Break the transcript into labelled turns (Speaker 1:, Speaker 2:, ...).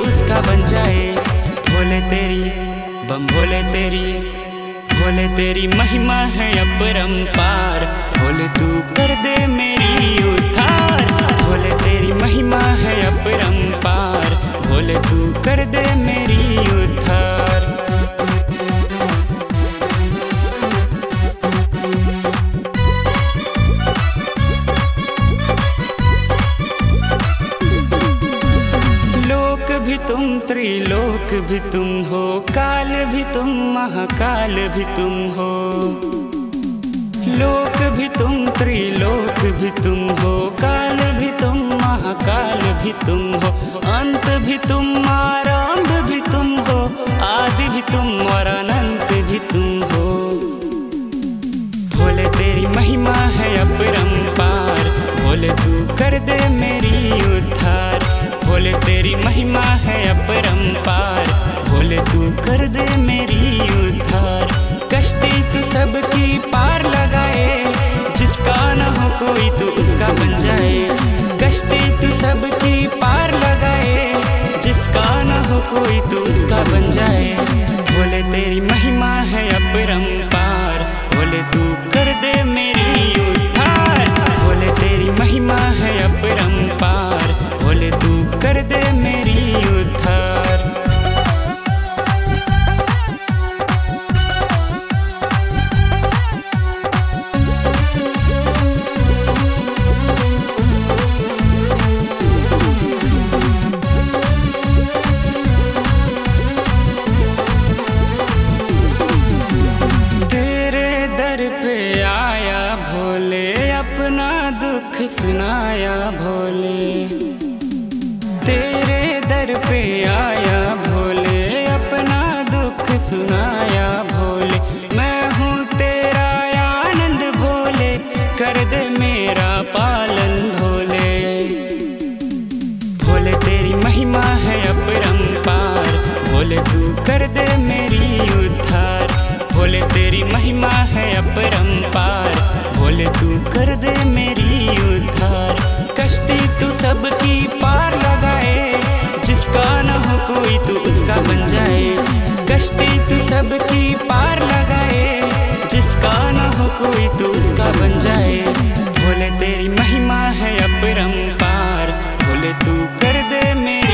Speaker 1: उसका बन जाए। भोले तेरी बम भोले तेरी महिमा है अपरंपार। भोले तू कर दे मेरी उद्धार। भोले तेरी महिमा है अपरंपार। भोले तू कर दे मेरी उद्धार। लोक भी तुम त्रिलोक भी तुम हो, काल भी तुम महाकाल भी तुम हो। लोक भी तुम त्रिलोक भी तुम हो, काल भी तुम महाकाल भी तुम हो। अंत भी तुम आरंभ भी तुम हो, आदि भी तुम और अनंत भी तुम हो। भोले तेरी महिमा है अपरंपार। भोले तू कर दे मेरी उद्धार। भोले तेरी महिमा है अपरंपार। भोले तू कर दे मेरी उद्धार। कश्ती तू सबकी पार लगाए, जिसका न हो कोई तू उसका बन जाए। कश्ती तू सबकी पार लगाए, जिसका न हो कोई तू उसका बन जाए। भोले तेरी महिमा है अपरंपार। भोले तू कर दे मेरी उद्धार। भोले तेरी महिमा है अपरंपार। भोले तू कर दे मेरी उद्धार। तेरे दर पे आया भोले, अपना दुख सुनाया भोले। तेरे दर पे आया भोले, अपना दुख सुनाया भोले। मैं हूँ तेरा आनंद भोले, कर दे मेरा पालन भोले। भोले तेरी महिमा है अपरंपार। भोले तू कर दे मेरी उद्धार। भोले तेरी महिमा है अपरंपार। भोले तू कर दे मेरी उद्धार। कश्ती तू सबकी पार लगाए, जिसका न हो कोई तू उसका बन जाए। कश्ती तू सबकी पार लगाए, जिसका न हो कोई तू उसका बन जाए। भोले तेरी महिमा है अपरंपार। भोले तू कर दे मेरी